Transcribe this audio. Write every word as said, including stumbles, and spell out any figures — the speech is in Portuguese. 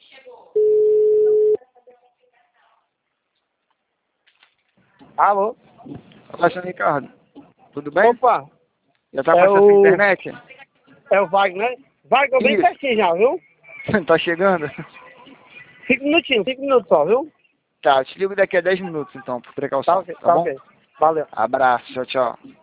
Alô? Olá, senhor Ricardo. Tudo bem? Opa, Já tá é passando o... a internet? é o Wagner. Wagner, bem Isso. pertinho já, viu? Tá chegando? Cinco minutinhos, cinco minutos só, viu? Tá, te ligo daqui a dez minutos então, por Tá precaução, ok, tá tá bom? ok. Valeu. Abraço, tchau, tchau.